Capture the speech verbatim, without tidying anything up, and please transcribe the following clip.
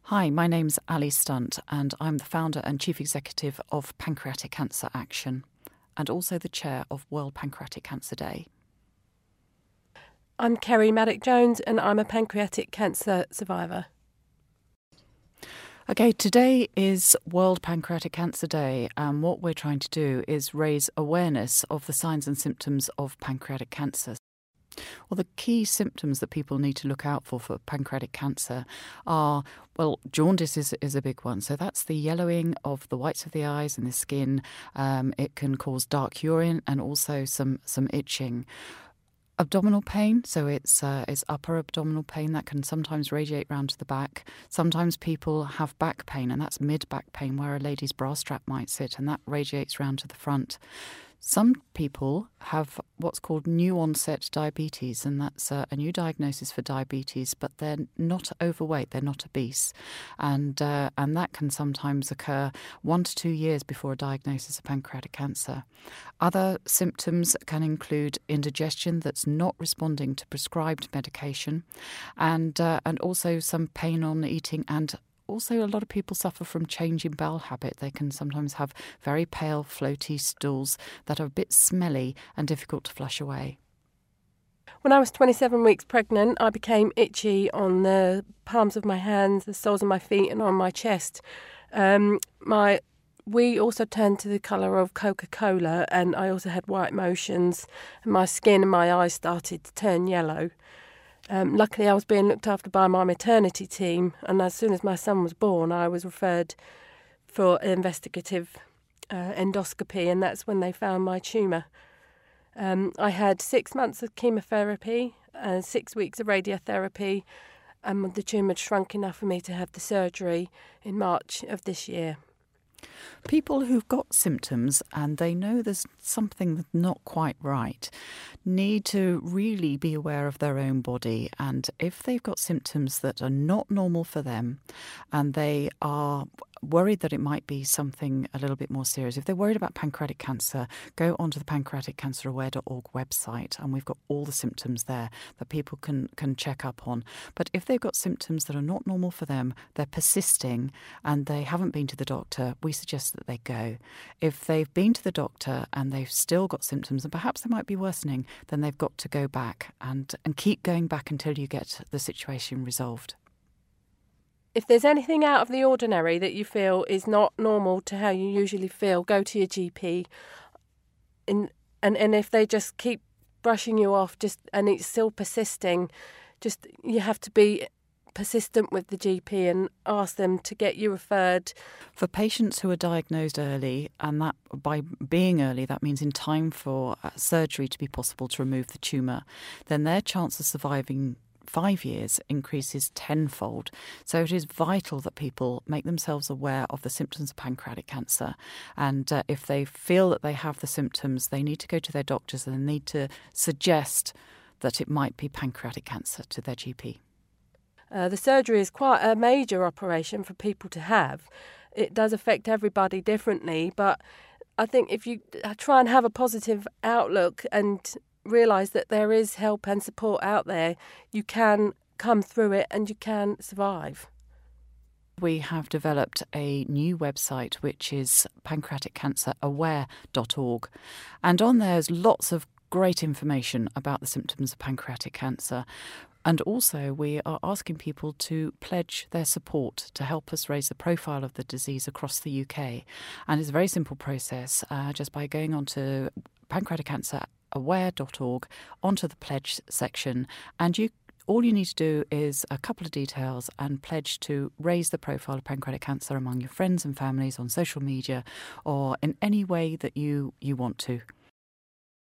Hi, my name's Ali Stunt and I'm the founder and chief executive of Pancreatic Cancer Action and also the chair of World Pancreatic Cancer Day. I'm Kerry Maddock-Jones and I'm a pancreatic cancer survivor. Okay, today is World Pancreatic Cancer Day, and what we're trying to do is raise awareness of the signs and symptoms of pancreatic cancer. Well, the key symptoms that people need to look out for for pancreatic cancer are, well, jaundice is, is a big one. So that's the yellowing of the whites of the eyes and the skin. Um, it can cause dark urine and also some, some itching. Abdominal pain, so it's uh, it's upper abdominal pain that can sometimes radiate round to the back. Sometimes people have back pain, and that's mid-back pain where a lady's bra strap might sit, and that radiates round to the front. Some people have what's called new onset diabetes, and that's uh, a new diagnosis for diabetes, but they're not overweight, they're not obese. And uh, and that can sometimes occur one to two years before a diagnosis of pancreatic cancer. Other symptoms can include indigestion that's not responding to prescribed medication, and uh, and also some pain on eating, and also, a lot of people suffer from change in bowel habit. They can sometimes have very pale, floaty stools that are a bit smelly and difficult to flush away. When I was twenty-seven weeks pregnant, I became itchy on the palms of my hands, the soles of my feet and on my chest. Um, my we also turned to the colour of Coca-Cola, and I also had white motions, and my skin and my eyes started to turn yellow. Um, luckily, I was being looked after by my maternity team, and as soon as my son was born, I was referred for investigative uh, endoscopy, and that's when they found my tumour. Um, I had six months of chemotherapy, and six weeks of radiotherapy, and the tumour had shrunk enough for me to have the surgery in March of this year. People who've got symptoms and they know there's something that's not quite right need to really be aware of their own body. And if they've got symptoms that are not normal for them and they are worried that it might be something a little bit more serious, if they're worried about pancreatic cancer, go onto the pancreatic cancer aware dot org website, and we've got all the symptoms there that people can, can check up on. But if they've got symptoms that are not normal for them, they're persisting and they haven't been to the doctor, we suggest that they go. If they've been to the doctor and they've still got symptoms and perhaps they might be worsening, then they've got to go back and, and keep going back until you get the situation resolved. If there's anything out of the ordinary that you feel is not normal to how you usually feel, go to your G P. In, and, and if they just keep brushing you off just and it's still persisting, just you have to be persistent with the G P and ask them to get you referred. For patients who are diagnosed early, and that by being early, that means in time for uh, surgery to be possible to remove the tumour, then their chance of surviving five years increases tenfold. So it is vital that people make themselves aware of the symptoms of pancreatic cancer. And uh, if they feel that they have the symptoms, they need to go to their doctors and they need to suggest that it might be pancreatic cancer to their G P. Uh, the surgery is quite a major operation for people to have. It does affect everybody differently, but I think if you try and have a positive outlook and realise that there is help and support out there, you can come through it and you can survive. We have developed a new website which is pancreatic cancer aware dot org, and on there is lots of great information about the symptoms of pancreatic cancer. And also we are asking people to pledge their support to help us raise the profile of the disease across the U K. And it's a very simple process, uh, just by going on to pancreatic cancer aware dot org, onto the pledge section, and you all you need to do is a couple of details and pledge to raise the profile of pancreatic cancer among your friends and families on social media or in any way that you, you want to.